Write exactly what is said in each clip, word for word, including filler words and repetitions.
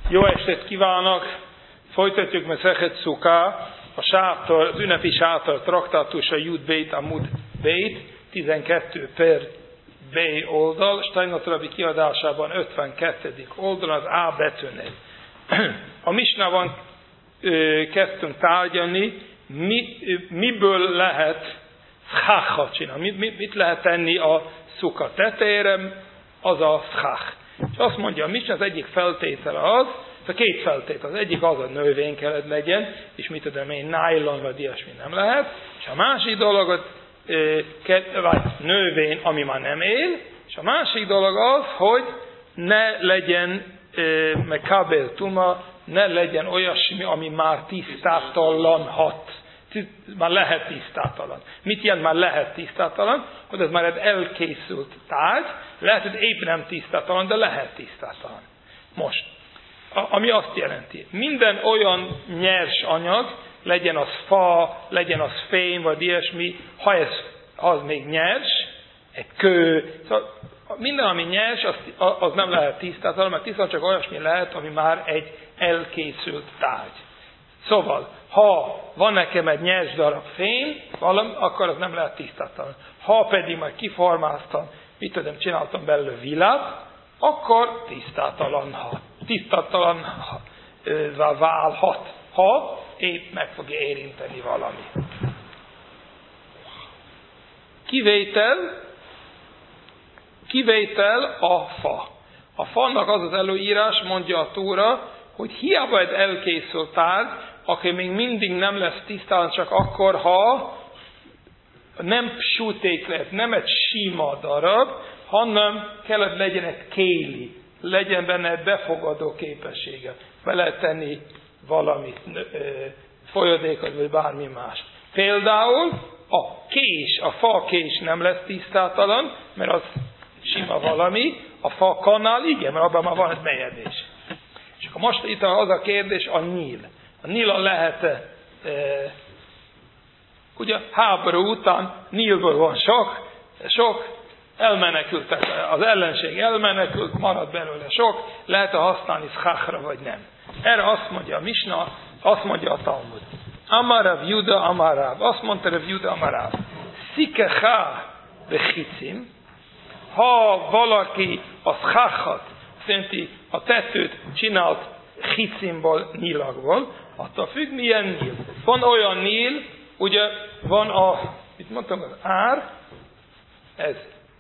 Jó estét kívánok! Folytatjuk Mesechet Szuká, a sátor, az ünnepi sátor traktátusa Jud Beit Amud Beit, tizenkettő per B oldal, Steinert Rabbi kiadásában ötvenkettedik oldal, az A betűnél. A Misnában kezdtünk tárgyalni, mi, miből lehet szcháchat csinálni, mit, mit lehet tenni a szuka tetejére, az a szchách. És azt mondja, a Misna az egyik feltétele az, a két feltétel, az egyik az a növény kellett legyen, és mit tudom én, nylon vagy ilyesmi nem lehet, és a másik dolog, vagy növény, ami már nem él, és a másik dolog az, hogy ne legyen mekabel tuma, ne legyen olyasmi, ami már tisztátalan hat. Már lehet tisztátalan. Mit jelent már lehet tisztátalan? Hogy ez már egy elkészült tárgy, lehet, hogy épp nem tisztátalan, de lehet tisztátalan. Most, ami azt jelenti, minden olyan nyers anyag, legyen az fa, legyen az fém, vagy ilyesmi, ha ez az még nyers, egy kő, szóval minden, ami nyers, az, az nem lehet tisztátalan, mert tisztátalan csak olyasmi lehet, ami már egy elkészült tárgy. Szóval, ha van nekem egy nyers darab fém, valami, akkor az nem lehet tisztátalan. Ha pedig már kiformáztam, mit tudom, csináltam belőle villát, akkor tisztátalan ha. Tisztátalan ha, válhat, ha épp meg fogja érinteni valami. Kivétel, kivétel a fa. A fannak az az előírás, mondja a Tóra, hogy hiába egy elkészült tárgy, aki még mindig nem lesz tisztán, csak akkor, ha nem psuték lehet, nem egy sima darab, hanem kellett legyen egy kéli, legyen benne egy befogadó képessége. Be lehet tenni valamit, folyadékot, vagy bármi más. Például a kés, a fa kés nem lesz tisztátalan, mert az sima valami, a fa kanál, igen, mert abban már van egy mélyedés. És akkor most itt az a kérdés, a nyíl. A Nílon lehet-e, e, ugye háború után Nílből van sok, sok, elmenekültek, az ellenség elmenekült, marad belőle sok, lehet-e használni szcháchra vagy nem. Erre azt mondja a Misna, azt mondja a Talmud. Amarav Juda Amarav, azt mondta Rav Juda Amarav, szikechá bechicim, ha valaki a szcháchat, szerinti a tetőt csinált chicimból, nyilakból, attól függ, milyen nyíl. Van olyan nyíl, ugye van a, mit mondtam, az ár, ez,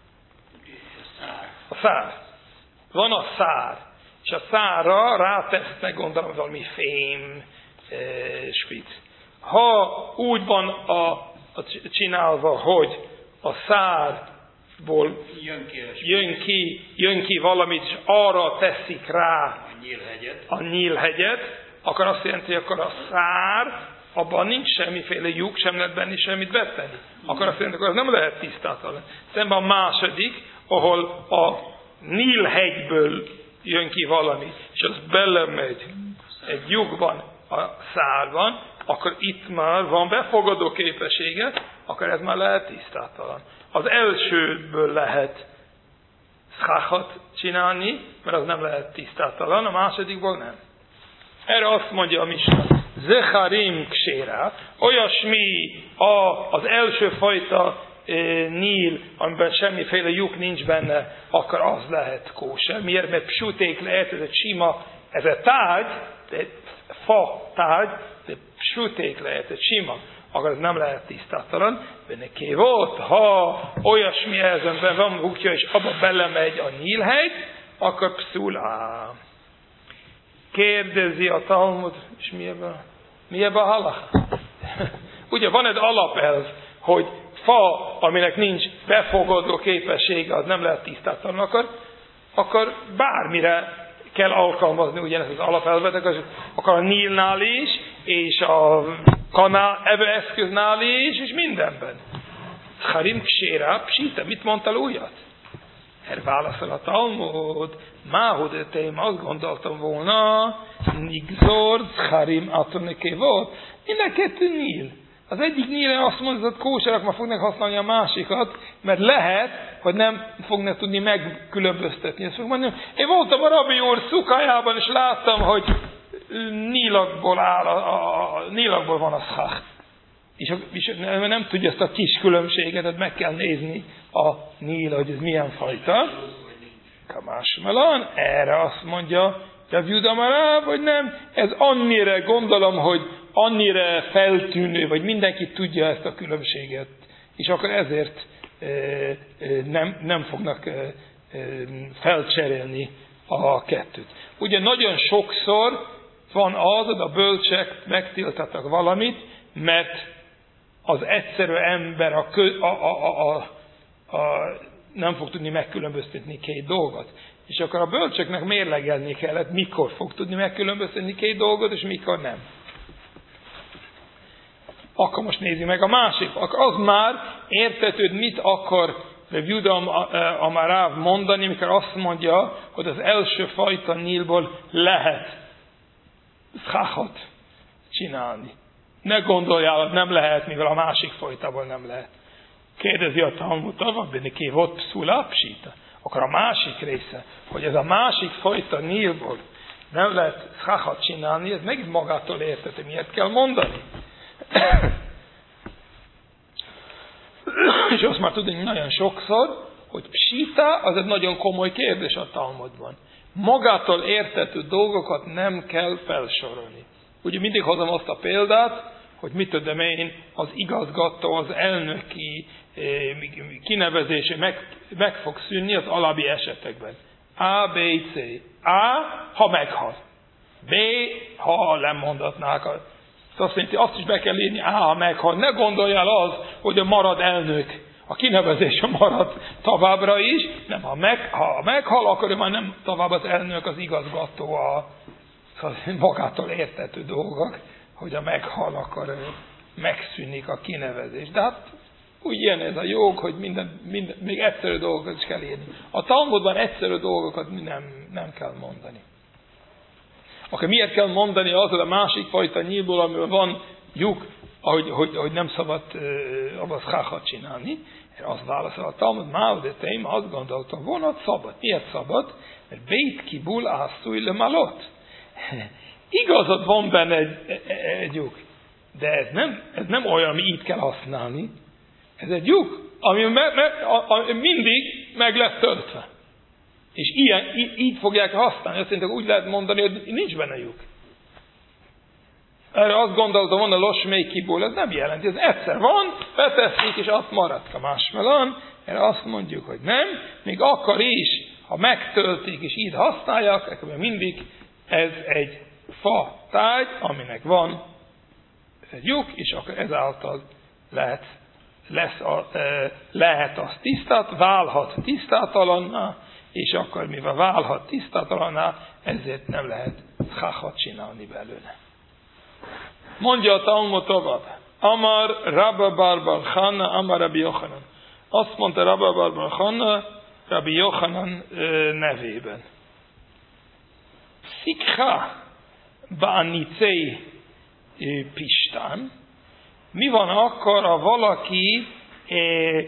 a szár. Van a szár, és a szárra rátesznek, gondolom, valami fém, e, spic. Ha úgy van a, a csinálva, hogy a szárból jön ki, jön ki, jön ki valamit, és arra teszik rá nyílhegyet. a nyílhegyet, akkor azt jelenti, hogy akkor a szár, abban nincs semmiféle lyuk, sem lehet benni semmit betenni. Akkor azt jelenti, hogy az nem lehet tisztátalan. Szemben a második, ahol a nyílhegyből jön ki valami, és az belemegy egy lyukban, a szárban, akkor itt már van befogadó képessége, akkor ez már lehet tisztátalan. Az elsőből lehet szcháchat csinálni, mert az nem lehet tisztátalan, a másodikból nem. Erre azt mondja a Misna, zecharim ksérá, olyasmi a, az első fajta e, níl, amiben semmiféle lyuk nincs benne, akkor az lehet kóser. Miért? Mert psuték lehet, ez egy sima, ez egy tárgy, egy fa tárgy, de psuték lehet, egy sima, akkor ez nem lehet tisztátalan. Neki volt, ha olyasmi ezenben van bukja, és abba belemegy a nyílhegy, akkor pszulá. Kérdezi a Talmud, és mi ebben? Mi ebben a halacha? Ugye van egy alapelv, hogy fa, aminek nincs befogadó képessége, az nem lehet tisztátalan, akkor, akkor bármire kell alkalmazni ugyanezt az alapelvet, akkor a Nílnál is, és a kanál, evőeszköznál is, és mindenben. Harim ksérá, psíte, mit mondtál újat? Erre válaszol a Talmud, máhud öteim, azt gondoltam volna, nigzor, harim atoniké volt, mind a kettő nyíl. Az egyik nyílen azt mondja, hogy kóserek már fognak használni a másikat, mert lehet, hogy nem fognak tudni megkülönböztetni. Ezt fogom mondani, én voltam a Rabbi úr szukájában, és láttam, hogy nílakból áll, a, a, a nílakból van a szach. És, és nem tudja ezt a kis különbséget, tehát meg kell nézni a níl, hogy ez milyen fajta. Kamásmelan, erre azt mondja, Rav Juda Amar Rav, vagy nem. Ez annyira, gondolom, hogy annyira feltűnő, vagy mindenki tudja ezt a különbséget. És akkor ezért e, e, nem, nem fognak e, e, felcserélni a kettőt. Ugye nagyon sokszor van az, hogy a bölcsek megtiltatnak valamit, mert az egyszerű ember a, kö, a, a, a, a, a, nem fog tudni megkülönböztetni két dolgot. És akkor a bölcseknek mérlegelni kellett, mikor fog tudni megkülönböztetni két dolgot, és mikor nem. Akkor most nézzük meg a másik. Akkor az már értetőd, mit akar Rav Juda Amar Rav mondani, mikor azt mondja, hogy az első fajta nílból lehet szachot csinálni. Ne gondoljál, hogy nem lehet, mivel a másik fajtából nem lehet. Kérdezi a Talmud, ki volt pszula psita. Akkor a másik része, hogy ez a másik fajta nílból nem lehet szachot csinálni, ez megint magától értető. Miért kell mondani? És azt már tudni nagyon sokszor, hogy psita az egy nagyon komoly kérdés a Talmudban. Magától értető dolgokat nem kell felsorolni. Ugye mindig hozom azt a példát, hogy mit tudom én, az igazgató, az elnöki kinevezése meg, meg fog szűnni az alábbi esetekben. A, B, C. A, ha meghal. B, ha lemondatnák. Azt jelenti, azt is be kell írni, A, ha meghal. Ne gondoljál az, hogy a marad elnök, a kinevezése marad továbbra is. Nem, ha, meg, ha meghal, akkor ő már nem tovább az elnök, az igazgató, a szóval magától értető dolgok, hogy a meghal, akkor megszűnik a kinevezés. De hát úgy ilyen ez a jog, hogy minden, minden, még egyszerű dolgokat is kell írni. A Talmudban egyszerű dolgokat nem, nem kell mondani. Akkor miért kell mondani az, hogy a másik fajta nyílból, amivel van lyuk, hogy, hogy, hogy nem szabad uh, abban szachot csinálni? Az válaszol a Talmud, máu de teim, azt gondoltam volna, hogy szabad. Miért szabad? Mert beit kibul ászúj le malot. Igazad van benne egy, egy, egy lyuk, de ez nem, ez nem olyan, ami így kell használni. Ez egy lyuk, ami me, me, a, a, mindig meg lesz töltve. És ilyen, így, így fogják használni. Azt mondják, úgy lehet mondani, hogy nincs benne lyuk. Erre azt gondoltam volna, los még kiből, ez nem jelenti. Ez egyszer van, beteszik, és azt maradka másmelan. Erre azt mondjuk, hogy nem. Még akkor is, ha megtöltik, és így használják, akkor mindig ez egy fa tárgy, aminek van egy lyuk, és akkor ezáltal lehet, lesz a, e, lehet az tisztát, válhat tisztátalanná, és akkor mivel válhat tisztátalanná, ezért nem lehet szachot csinálni belőle. Mondja a Talmud tovább. Amar Rabba bar bar Channa, Amar Rabbi Yochanan. Azt mondta Rabba bar bar Channa, Rabbi Yochanan nevében. Szikha ba'anicei pistán. Mi van akkor, ha valaki eh,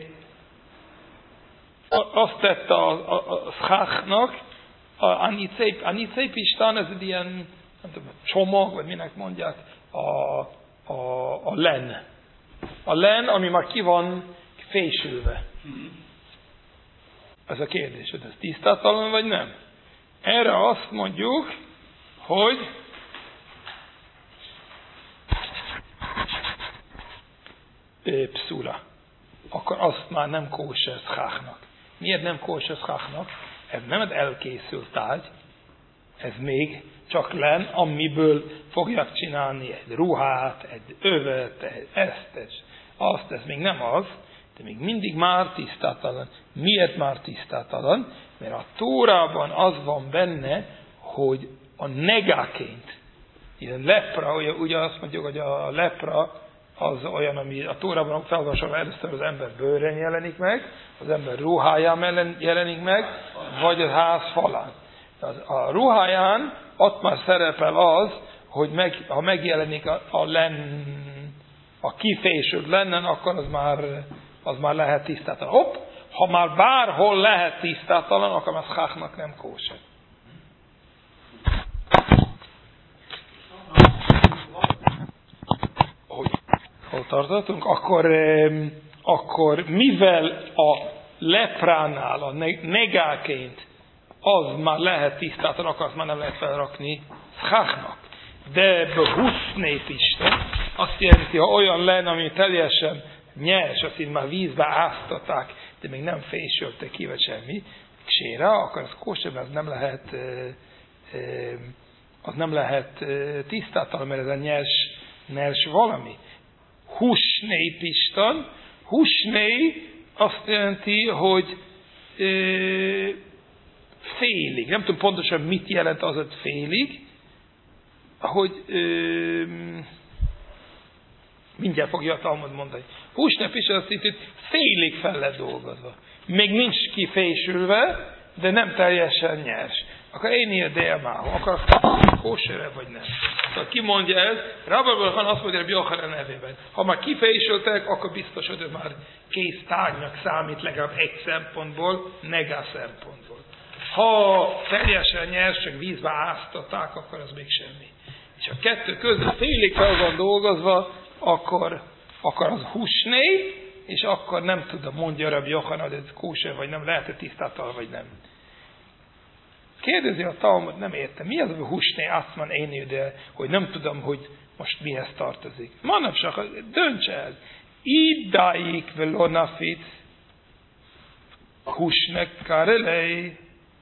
azt tette a, a, a schachnak, a anicei pistán, ez egy ilyen nem tudom, csomag, vagy minek mondják, a, a, a len. A len, ami már ki van fésülve. Ez a kérdés, hogy ez tisztátalan, vagy nem? Erre azt mondjuk, hogy pszula. Akkor azt már nem kóser szchachnak. Miért nem kóser szchachnak? Ez nem egy elkészült tárgy, ez még csak len, amiből fogják csinálni egy ruhát, egy övet, egy ezt, egy azt, ez még nem az, de még mindig már tisztátalan. Miért már tisztátalan? Mert a Tórában az van benne, hogy a negáként, ilyen lepra, ugye, ugye azt mondjuk, hogy a lepra az olyan, ami a Tórában felvasonlva először az ember bőrén jelenik meg, az ember ruháján jelenik meg, vagy a ház falán. A ruháján ott már szerepel az, hogy meg, ha megjelenik a, a len a kifésült lenne, akkor az már, az már lehet tisztátalan. Hopp, ha már bárhol lehet tisztátalan, akkor az cháchnak nem kóser. Hogy hol tartottunk? Akkor, akkor mivel a lepránál, a negáként az már lehet tisztátalan, akkor azt már nem lehet felrakni cháchnak. De behuszné Isten azt jelenti, ha olyan lenne, ami teljesen nyers, azt így már vízbe áztatták, de még nem fésültek ki, vagy semmi, kséra, akkor az kóser, az nem lehet az nem lehet tisztátalan, mert ez a nyers, nyers valami. Húsné Isten, húsné azt jelenti, hogy félig. Nem tudom pontosan mit jelent az, hogy félig, hogy ö, mindjárt fogja a Talmud mondani. Húsnép is azt itt félig fel lett dolgozva. Még nincs kifésülve, de nem teljesen nyers. Akkor én ilyen délmáhu, akkor azt kósere vagy nem. Szóval ki mondja ez? Rabban azt mondja, hogy Jóhanan nevében. Ha már kifésültek, akkor biztos, hogy már kész tárgynak számít legalább egy szempontból, negá szempontból. Ha teljesen nyers, csak vízbe áztatták, akkor az még semmi. És a kettő között félig fel van dolgozva, akkor, akkor az húsné, és akkor nem tudom, mondja Rabbi Jóhanan, hogy ez kóser vagy nem, lehet-e tisztátalan vagy nem. Kérdezi a Talmud, nem értem, mi az a húsné, azt mondja én, de hogy nem tudom, hogy most mihez tartozik. Manapság, dönts el. Idáig velonafit húsnek karelej.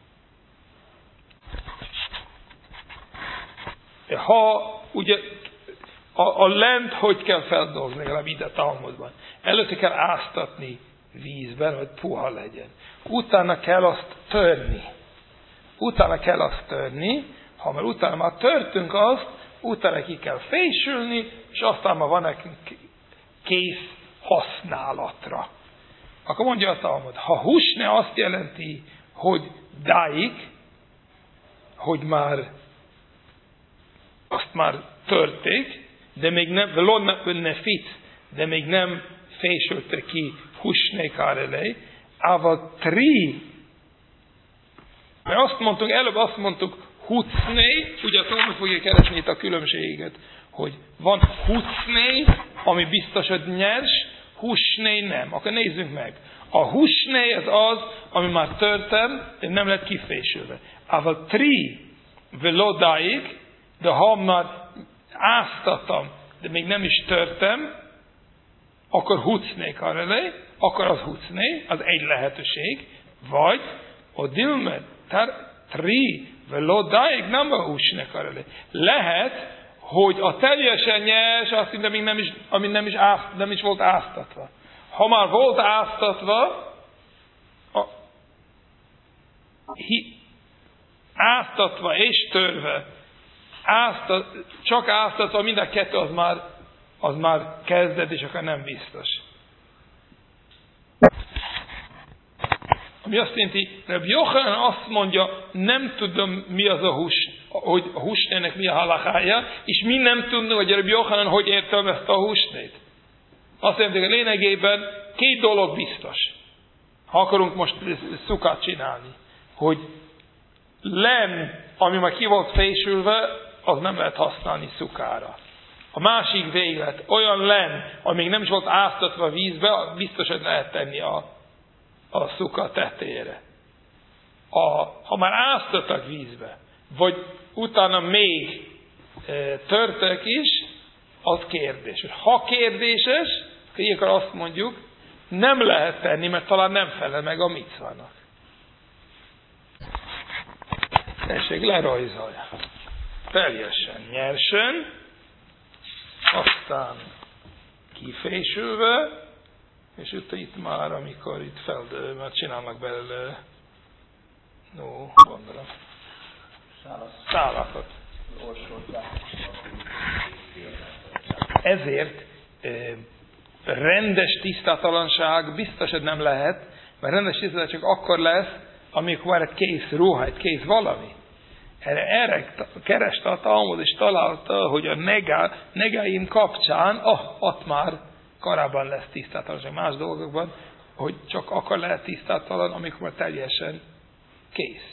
Ha ugye a, a lent hogy kell feldolgozni, legalább ide a Talmudban. Előtte kell áztatni vízben, hogy puha legyen. Utána kell azt törni. Utána kell azt törni, ha már utána már törtünk azt, utána ki kell fésülni, és aztán már van nekünk kész használatra. Akkor mondja a Talmud, ha húsne azt jelenti, hogy dáig, hogy már azt már törték, de még nem, ne fit, de még nem fésülte ki húsné kárelej, ával tri. Mert azt mondtuk, előbb azt mondtuk, hucné, ugye a Talmud fogja keresni itt a különbséget, hogy van hucné, ami biztos, hogy nyers, húsné nem. Akkor nézzünk meg. A húsné ez az, ami már törtem, de nem lett kifésülve. Ával tri velodáig, de ha már áztatom, de még nem is törtem, akkor hucné karelej, akkor az hucné, az egy lehetőség, vagy a dilmet, tar tri velodáig nem a húsné karelej. Lehet, hogy a teljesen nyers, azt mondja, még nem is, ami nem is, ázt, nem is volt áztatva. Ha már volt áztatva, a, hi, áztatva és törve, áztat, csak áztatva, mind a kettő az már, az már kezdett, és akkor nem biztos. Ami azt jelenti, Rabbi Jóhanan azt mondja, nem tudom mi az a hús, hogy a húsnének mi a halakhája, és mi nem tudunk, hogy Rabbi Jóhanan hogy értelmezte a húsnét. Azt jelenti, hogy lényegében két dolog biztos, ha akarunk most szukát csinálni, hogy len, ami már ki volt fésülve, az nem lehet használni szukára. A másik véglet, olyan len, ami még nem is volt áztatva vízbe, biztos, hogy lehet tenni a, a szuka tetejére. A, ha már áztattak vízbe, vagy utána még e, törtek is, az kérdés. Ha kérdéses, akkor ilyenkor azt mondjuk, nem lehet tenni, mert talán nem felel meg a micvának. Tessék, lerajzolja. Teljesen nyersen, aztán kifésülve, és itt, itt már, amikor itt fel, már csinálnak belőle, no, gondolom, szálakat. Ezért eh, rendes tisztátalanság biztos, hogy nem lehet, mert rendes tisztátalanság csak akkor lesz, amikor már egy kész ruha, egy kész valami. Erre, erre kereste a Talmud, és találta, hogy a negá, negáim kapcsán, ah, ott már korábban lesz tisztátalan, és más dolgokban, hogy csak akkor lehet tisztátalan, amikor már teljesen kész.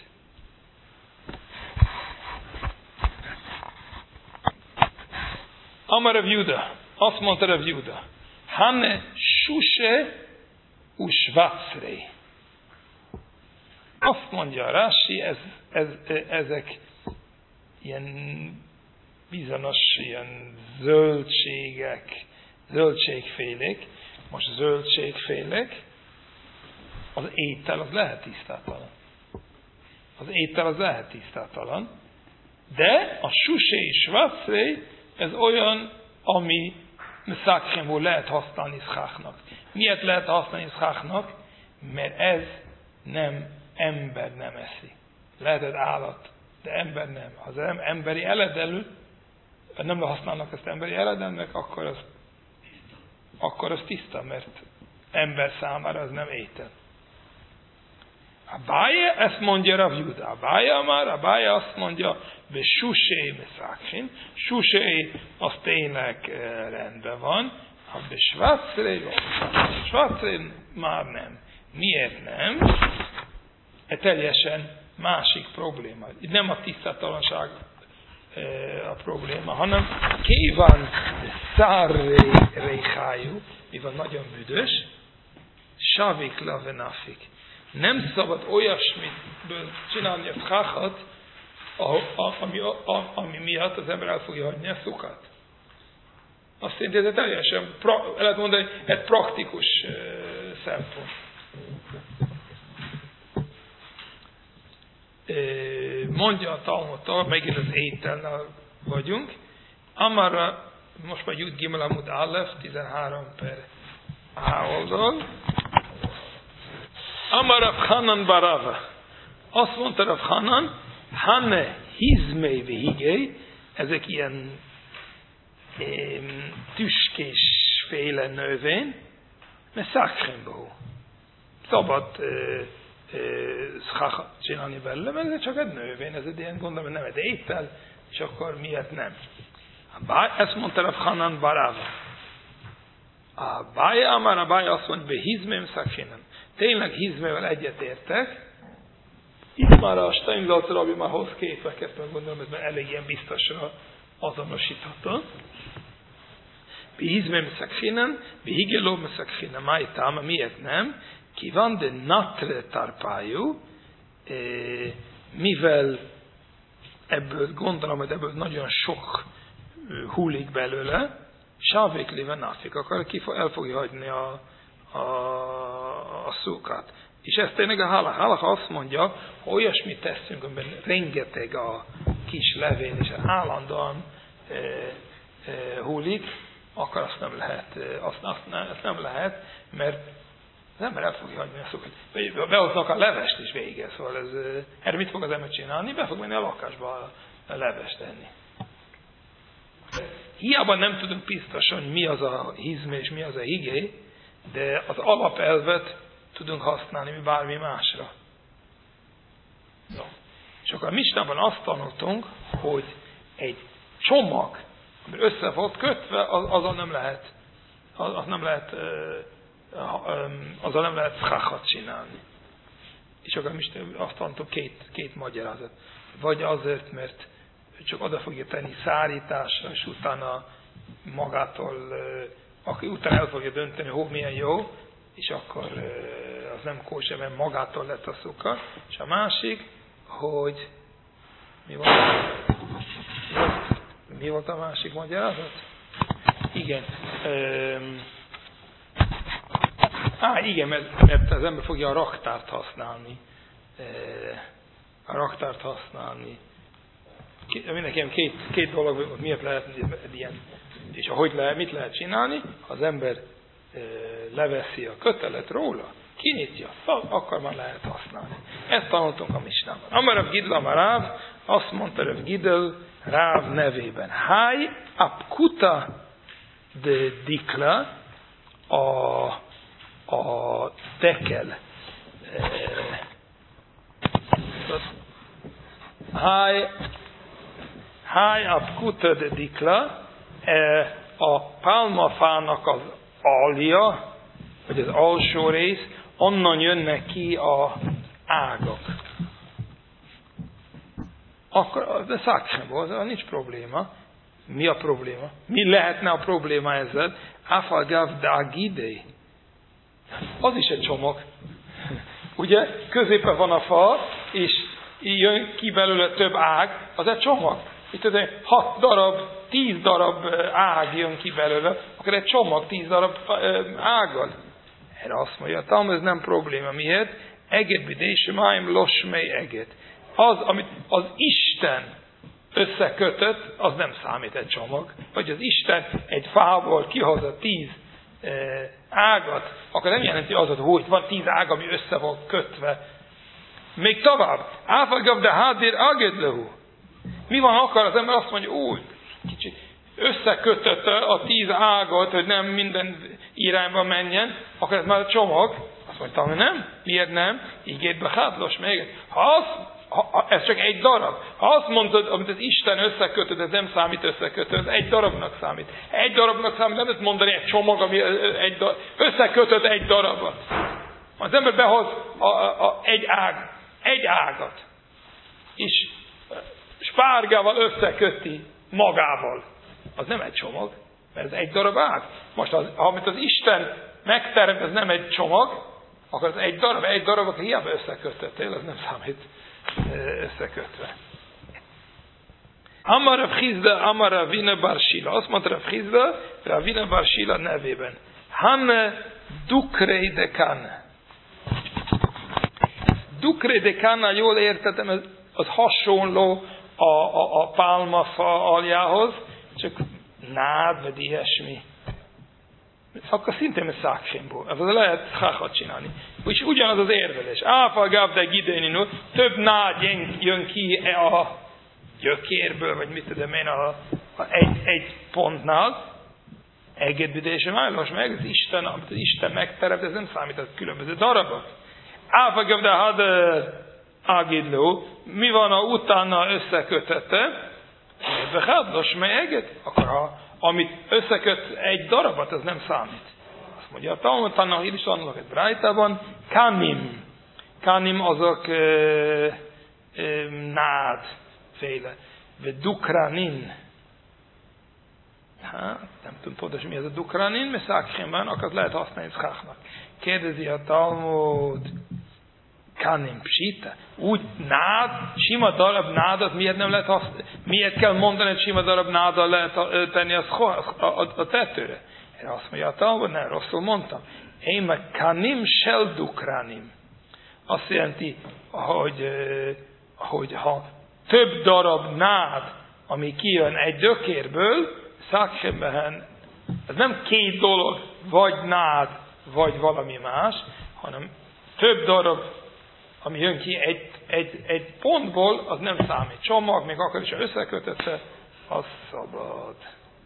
Amar Rav Juda, azt mondta Rav Juda, Hanne Suse Usvacrei. Azt mondja Rási, ez, ez, ezek ilyen bizonyos ilyen zöldségek, zöldségfélék, most zöldségfélék, az étel az lehet tisztátalan. Az étel az lehet tisztátalan, de a Suse és Vacrei, ez olyan, ami Meszákhémból lehet használni szcháknak. Miért lehet használni szcháknak? Mert ez nem ember nem eszi. Lehet ez állat, de ember nem. Ha az emberi eledelő, nem használnak ezt emberi eledelnek, akkor az, akkor az tiszta, mert ember számára az nem étel. Abája ezt mondja Rav Juda. Abája már, Abája azt mondja, be susé meszákhin. Susé az tényleg rendben van, ha be svacrei, svacrei már nem. Miért nem? Ez teljesen másik probléma. Itt nem a tisztátalanság a probléma, hanem kévan szárréhájú, mivel nagyon büdös, savik lavenafik. Nem szabad olyasmitből csinálni a szchákat, ami, ami miatt az ember el fogja hagyni a szukat. Azt jelenti, ez teljesen, el lehet mondani, egy praktikus szempont. Mondja a Talmudtól, megint az ételnál vagyunk, Amara, most már Jud Gimel Amud Aleph, tizenhárom per A oldal, Amar Rav Hanan Barava. Azt mondta Rav Hanan, Hanne hizmei vihigei, ezek ilyen tüskés féle növény, mert szákrémbó. Szabad szchákat csinálni belőle, mert ez csak egy növény, ez egy ilyen gondolom, nem egy étel, és akkor miért nem? Ezt mondta Rav Hanan Barava. A bája, Amar a bája azt mondta, be hizmeim szákrénem. Tényleg hizmével egyetértek. Itt már a Steinsaltz rabbi már hoz képeket, mert gondolom, ez már elég ilyen biztosra azonosítható. Bi hizmém szakfinen, bi higelóm szakfinen, máj táma, miért nem? Ki van de natre tarpájú, mivel ebből gondolom, hogy ebből nagyon sok hullik belőle, sávék léve náfik, akkor ki el fogja hagyni a a, a szúkát. És ez tényleg a halach. Halach azt mondja, ha olyasmit teszünk, amiben rengeteg a kis levél, és állandóan e, e, hullik, akkor azt nem lehet, azt, azt, nem, azt nem lehet, mert az ember el fogja hagyni a szúkát. Behoznak a levest is vége, szóval ez, erre mit fog az ember csinálni? Be fog menni a lakásba a, a levest tenni. Hiába nem tudunk biztosan, mi az a hizme és mi az a higé, de az alapelvet tudunk használni bármi másra. No. És akkor a Misnában azt tanultunk, hogy egy csomag, ami össze volt kötve, az, azon nem lehet, az, az nem lehet, azon nem lehet szchákat csinálni. És akkor a Misnában azt tanultunk két, két magyarázat. Vagy azért, mert csak oda fogja tenni szárításra, és utána magától aki utána el fogja dönteni, hogy milyen jó, és akkor az nem kóser, mert magától lett a szuka. És a másik, hogy mi volt, mi volt, mi volt a másik magyarázat? Igen. Üm, á, igen, mert, mert az ember fogja a raktárt használni. A raktárt használni. Mindenki két, két dolog, miért lehet egy ilyen. És ahogy lehet, mit lehet csinálni? Ha az ember e, leveszi a kötelet róla, kinyitja, akkor már lehet használni. Ezt tanultunk a Misnában. Amarav Gidl Amarav, azt mondta Rav Gidl Ráv nevében. Háj apkuta de dikla, a, a tekel. E, Háj, háj a kutöd dikla, a pálmafának az alja, vagy az alsó rész, onnan jönnek ki a ágak. Akkor, de száksemból, az nincs probléma. Mi a probléma? Mi lehetne a probléma ezzel? Afagav dagidei. Az is egy csomag. Ugye, középen van a fa, és jön ki belőle több ág, az egy csomag. Itt azért hat darab, tíz darab ág jön ki belőle, akkor egy csomag tíz darab ággal. Erre azt mondja, talán ez nem probléma. Miért? Eget bidésemáim losmei eget. Az, amit az Isten összekötött, az nem számít egy csomag. Vagy az Isten egy fából kihozott tíz e, ágat, akkor nem jelenti az, hogy van tíz ág, ami össze van kötve. Még tovább. Áfagav de hádir agedlehu. Mi van, akar az ember azt mondja, úgy, kicsit összekötötte a tíz ágat, hogy nem minden irányba menjen, akkor ez már a csomag. Azt mondtam, hogy nem. Miért nem? Ígérbe hátlos még. Ha az, ha, ha, ez csak egy darab. Ha azt mondod, amit az Isten összekötött, ez nem számít összekötött, ez egy darabnak számít. Egy darabnak számít, nem lehet mondani egy csomag, ami egy darab, összekötött egy darabot. Az ember behoz a, a, a, egy ág, egy ágat, és spárgával összeköti magával. Az nem egy csomag, mert ez egy darab ág. Most, az, amit az Isten megteremt, ez nem egy csomag, akkor az egy darab, egy darabot hiába összekötöttél, az nem számít összekötve. Amar Rav Chizda, Amar Ravina bar Shila. Azt mondta Rav Chizda, Ravina bar Shila nevében. Hane dukrei dekane. Dukrei dekane, jól értettem, ez az hasonló a, a, a pálmafa aljához, csak nád, vagy ilyesmi. Akkor szintén egy száksémból. Ez lehet háhat csinálni. És ugyanaz az érvelés. Áfagav de gidéninu, több nád jön ki a gyökérből, vagy mit tudom én, a, a egy, egy pontnál. Egedbidése májlos meg, az Isten, amit az Isten megteremt, ez nem számít, az különböző darabok. Áfagav de hader agidló, mi van, a utána összekötette? De hátlos meg, akkor ha amit összeköt egy darabot, az nem számít. Azt mondja, a Talmud Tanna is annak egy brájtában, kanim. Kanim azok e, e, nád féle. Vagy dukranin. Hát, nem tudom pontosan mi ez a dukranin, mert szákhémben, akkor lehet használni szkáknak. Kérdezi a Talmud, kanim psita. Úgy nád, sima darab nádat miért nem lehet használni? Miért kell mondani, hogy sima darab nádat lehet tenni a, a, a, a tetőre? Erre azt mondja a Talmud, nem rosszul mondtam. Én meg kanim shel dukranim. Azt jelenti, hogy, hogy ha több darab nád, ami kijön egy dökérből, szákhemben, ez nem két dolog, vagy nád, vagy valami más, hanem több darab, ami jön ki egy, egy, egy pontból, az nem számít. Csomag, még akkor is összekötötte, az szabad.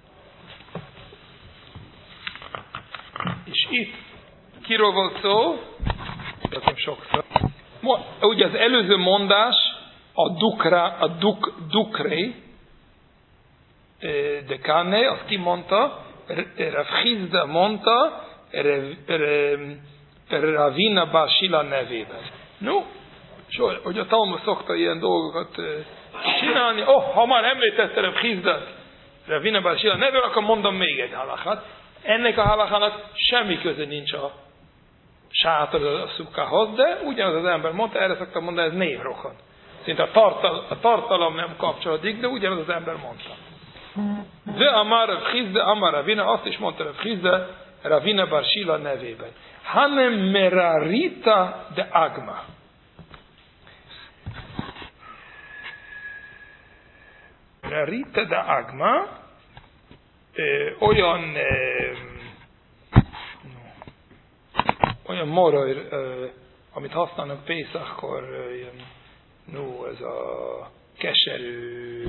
És itt kiről volt szó? Tudom sokszor. Ugye az előző mondás, a dukra, a duk, dukré, de Kane, azt ki mondta, Rav Chizda mondta, Ravina bar Shila nevében. No, so, hogy a Talmud szokta ilyen dolgokat uh, csinálni. Oh, ha már említette Rav Chizdát, Ravina bar Shila nevében, akkor mondom még egy halachát. Ennek a halachának semmi köze nincs a sátor a szukához, de ugyanaz az ember mondta, erre szoktam mondani, ez névrokon. Szinte a, tartal, a tartalom nem kapcsolódik, de ugyanaz az ember mondta. De Amar Rav Chizda, Amar Ravina, azt is mondta Rav Chizda, Ravina bar Shila nevében. Hanem merarita de agma. Merarita de agma ö, olyan ö, olyan moraj, ö, amit használnak Pészakor, ilyen, no, ez a keserű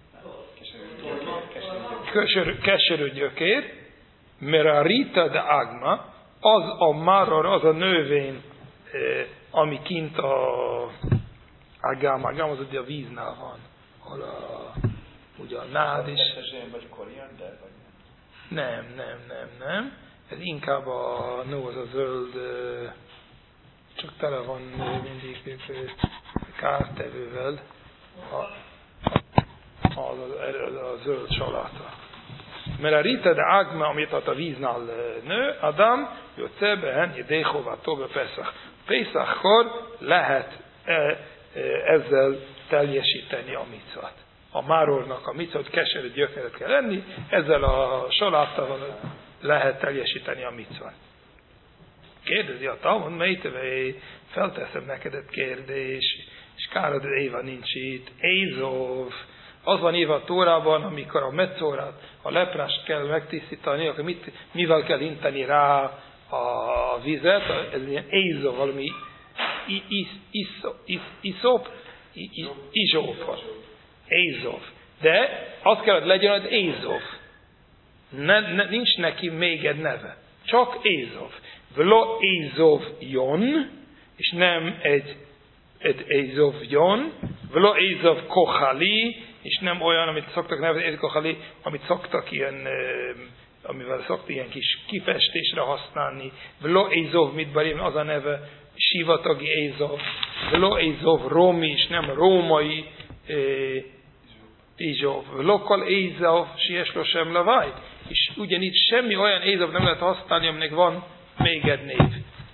keserű, keserű gyökér, merarita de agma, az a maror, az a növény, ami kint a Ágám, ágám az ugye a víznál van, ahol a, ugye a nád is. Vagy koriander, vagy nem? Nem, nem, nem, nem. Ez inkább a, no, az a zöld, csak tele van mindig kártevővel, a, az, az, a zöld saláta. Mert a rita de ágma, amit a víznál nő, Adam, jötsze behen, jedéhova tobe Pesach. Pesachkor lehet ezzel teljesíteni a micvat. A márornak a micvat, keserű gyökeret kell lenni, ezzel a saláttal lehet teljesíteni a micvat. Kérdezi a Talmud, melytövei, felteszem neked egy kérdés, és károd, Éva nincs itt, Ézov, az van írva a Tórában, amikor a metzórát, a leprást kell megtisztítani, akkor mit, mivel kell inteni rá a vizet, ez ilyen Ézov, valami iszop, izsóp, Ézov. De az kell, hogy legyen az Ézov. Ne, ne, nincs neki még egy neve. Csak Ézov. Vlo Ézov jon, és nem egy, egy Ézov jon. Vlo Ézov kochali, és nem olyan, amit szoktak nevezni, Ézov kochali, amit szoktak ilyen, amivel szoktak ilyen kis kifestésre használni. Vlo Ézov midbarim, az a neve, sivatagi Ézov. Vlo Ézov romi, és nem római Ézov. Lokal Ézov, sieslo sem lavaj. És ugyanígy semmi olyan Ézov nem lehet használni, aminek van még egy név.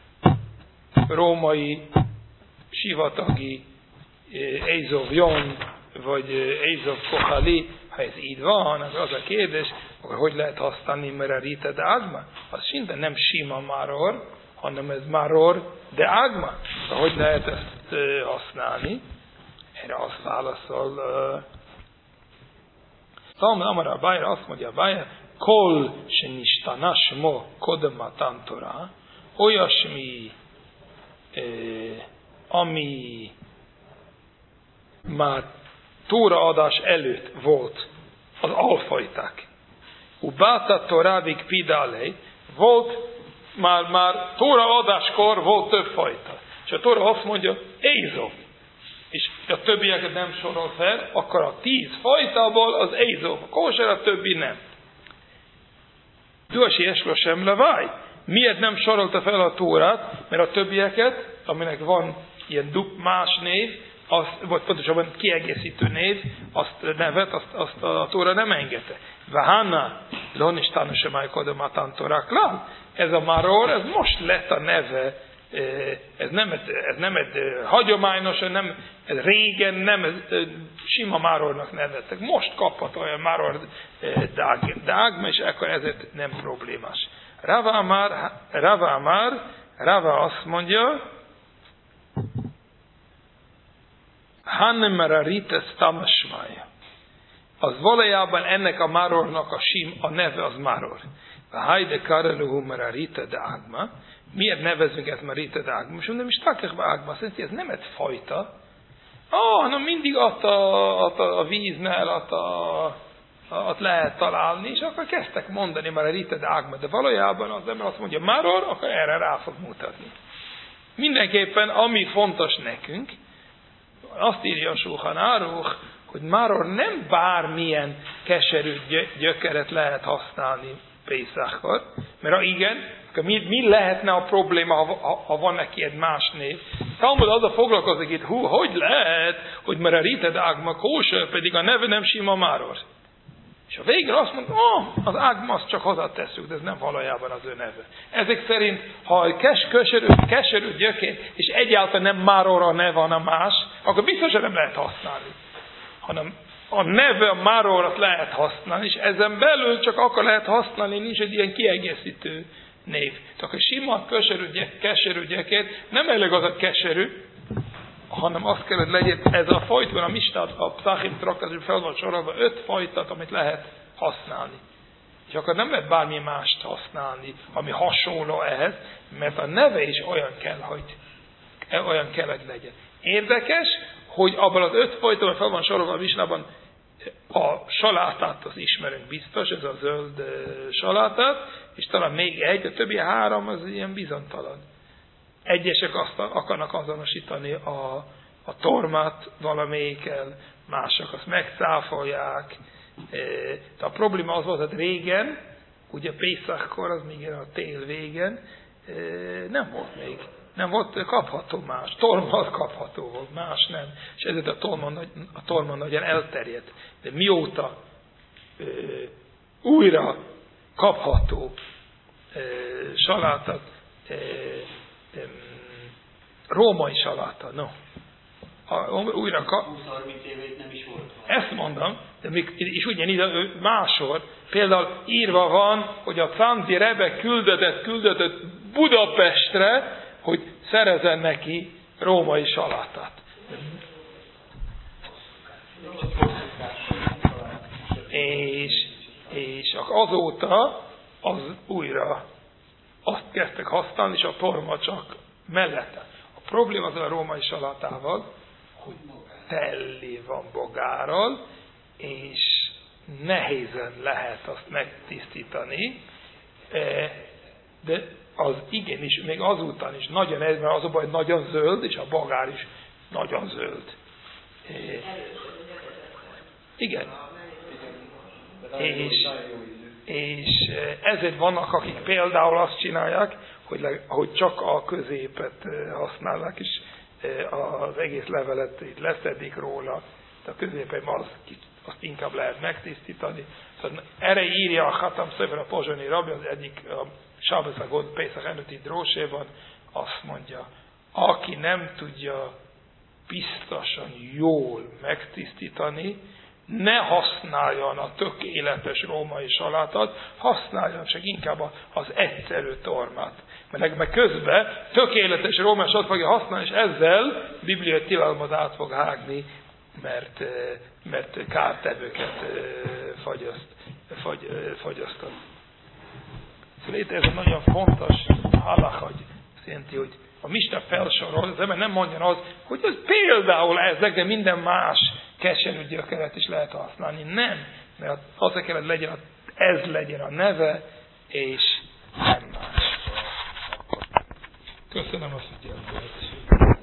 Római, sivatagi, Ézov jon, vagy Ézov kochali. Ha ez így van, akkor az a kérdés, akkor hogy lehet használni, mert a rita de ágma? Az szinte nem sima máror, hanem ez máror de ágma. Szóval hogy lehet ezt használni? Erre azt válaszol, Talmud Amar Abaye, azt mondja Abaye, kol se nistana smo kodem matan Torah, olyasmi, eh, ami már Tóraadás előtt volt, az alfajták. Ubáta Torávik pidálej, volt, már, már Tóraadáskor volt több fajta. És a Tóra azt mondja, Ézov. És a többieket nem sorol fel, akkor a tíz fajtából az Ézov, a kóser, a többi nem. Duasi eslo sem leváj. Miért nem sorolta fel a Tórát? Mert a többieket, aminek van ilyen dub más név, azt, vagy pontosabban kiegészítő név, azt nevet, azt, azt a Tóra nem engedte. Vahana, lonistán sem ajkodom a tantoráklán. Ez a maror, ez most lett a neve. Ez nem, ez nem egy hagyományos, nem, ez régen nem ez, sima márornak neveztek. Most kaphat olyan máror dág, dágma, és akkor ezért nem problémás. Rava Amar, Rava Amar, Rava azt mondja, Hanem Rarites tamasmája. Az valójában ennek a márornak a sim, a neve az máror. Hajde karaluhu Mararita de ágma. Miért nevezünk ezt Marita de ágma? És mondom, is takekbe ágma. Szerint ez nem egy fajta. Ah, hanem mindig ott a, ott a víznál, ott, a, ott lehet találni, és akkor kezdtek mondani Mararita de ágma. De valójában az ember azt mondja, máror, akkor erre rá fog mutatni. Mindenképpen, ami fontos nekünk, azt írja a Sulchan Aruch, hogy máror nem bármilyen keserű gyökeret lehet használni Pészachkor, mert ha igen, akkor mi, mi lehetne a probléma, ha, ha, ha van neki egy más név? Talmud az a foglalkozik itt, hú, hogy lehet, hogy már a rited ágma kóser, pedig a neve nem sima máror. És a végén azt mondta, oh, az ágma azt csak hozzátesszük, de ez nem valójában az ő neve. Ezek szerint, ha kes, keserű, keserű gyökér, és egyáltalán nem máror a neve, hanem más, akkor biztosan nem lehet használni. Hanem a neve, a márorat lehet használni, és ezen belül csak akkor lehet használni, nincs egy ilyen kiegészítő név. Tehát a sima, keserű, keserű gyökér, nem elég az a keserű, hanem azt kell, hogy legyen ez a fajtban, a Misnát, a Psachim traktatban fel van sorolva öt fajtat, amit lehet használni. És akkor nem lehet bármi mást használni, ami hasonló ehhez, mert a neve is olyan kell, hogy, olyan kell, hogy legyen. Érdekes, hogy abban az öt fajtban fel van sorolva a Misnában a salátát, az ismerünk biztos, ez a zöld salátát, és talán még egy, a többi három az ilyen bizonytalan. Egyesek azt akarnak azonosítani a, a tormát valamelyikkel, mások azt megcáfolják. De a probléma az volt, hogy régen, ugye Pészachkor, az még a tél végen, nem volt még. Nem volt kapható más. Torma kapható volt, más nem. És ezért a torma, a torma nagyon elterjedt. De mióta ö, újra kapható ö, saláta, ö, ö, római saláta, no. A, újra kap... húsz-harminc évét nem is volt. Ezt mondom, de még, és ugyanígy máshol, például írva van, hogy a Czánzi Rebbe küldetett, küldetett Budapestre, hogy szerezzen neki római salátát. És, és azóta az újra azt kezdtek használni, és a torma csak mellette. A probléma az a római salátával, hogy teli van bogárral, és nehézen lehet azt megtisztítani, de az igenis, még azután is nagyon ez, mert az a baj, nagyon zöld, és a bogár is nagyon zöld. Igen. És, és ezért vannak, akik például azt csinálják, hogy, hogy csak a középet használják, és az egész levelet itt leszedik róla, de a középen az, azt inkább lehet megtisztítani. Szóval erre írja a Hatam Szofer, a pozsonyi rabbi, az egyik a Sábesz a God Pészach előtti dróséban, azt mondja, aki nem tudja biztosan jól megtisztítani, ne használjon a tökéletes római salátát, használjon csak inkább az egyszerű tormát. Mert meg közben tökéletes római salátát fogja használni, és ezzel bibliai tilalmat át fog hágni, mert, mert kártevőket fagyaszt, fagy, fagyasztat. Szóval itt ez egy nagyon fontos halacha, hogy azt jelenti, hogy a Misna felsorol, az ember nem mondja az, hogy ez például ezek, de minden más keserű gyökeret is lehet használni. Nem, mert az kellett legyen, ez legyen a neve, és nem más. Köszönöm a figyelmet.